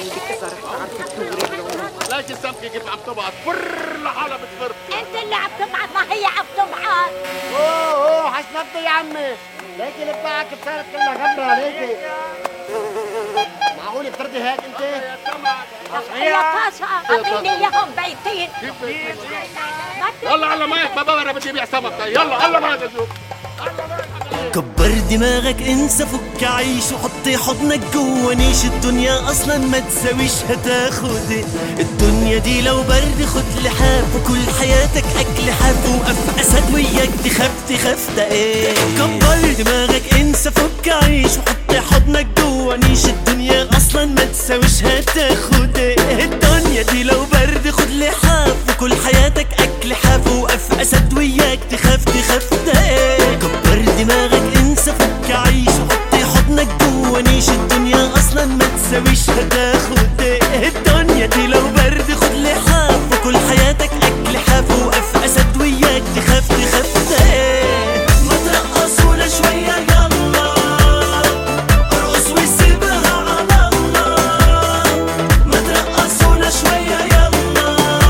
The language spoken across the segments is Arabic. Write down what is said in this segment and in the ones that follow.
عندك إذا رح تعرفي تدوري اللون. ليش السمكة كيف عم تبعت فر لحالها بتفر؟ انت اللي عم تبعت، ما هي عم تبعت. اوه حسنبتي يا عمي، ليكي اللي بتاعك صارت كلها غبرة ليكي. معقول بتردي هيك انت؟ يا سمك يا باشا اعطيني اياهم بيتين. يلا على مايك ما بقدر بدي ابيع سمك. يلا على مايك اشوف. كبر دماغك انسى فك عيش وحطي حضنك جوا نيش. الدنيا اصلا ما تساويش هتاخد الدنيا دي لو برد خد لحاف، وكل حياتك اكل حاف وقف اسد وياك تخاف ده ايه. كبر دماغك انسى فك عيش وحطي حضنك جوا نيش. الدنيا اصلا ما تساويش هتاخد الدنيا دي لو برد خد لحاف، وكل حياتك اكل حاف وقف اسد وياك تخاف ده ايه. كبر دماغك انسى فك عيش وحطي حضنك جوا نيش. الدنيا اصلا ما تساويش هتاخد الدنيا دي لو برد خد لحاف، وكل حياتك اكل حاف وقف اسد وياك تخاف ده ايه. ما ترقصونا شويه يلا ارقص وسيبها على الله. ما ترقصونا شويه يلا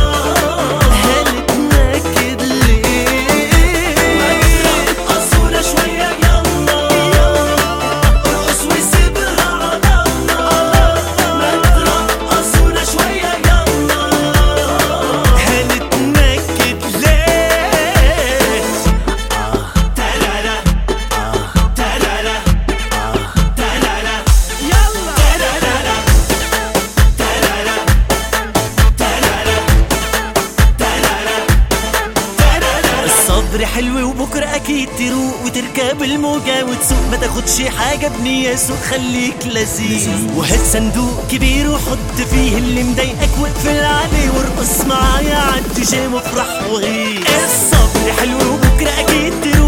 هنتنكد ليه. ما ترقصونا شويه يلا ارقص وسيبها على الله. ما ترقصونا شويه يلا هنتنكد ليه. ترارا ترارا ترارا يلا ترارا ترارا ترارا. الصبر حلو وبكره اكيد تروق وتركب الموجه وتسوق. ما تاخدش حاجه بنيه سوق، خليك لذيذ وهات صندوق كبير وحط فيه اللي مضايقك واقفل عليه وارقص معايا عالديجي وافرح وغير. الصبر حلو وبكره اكيد تروق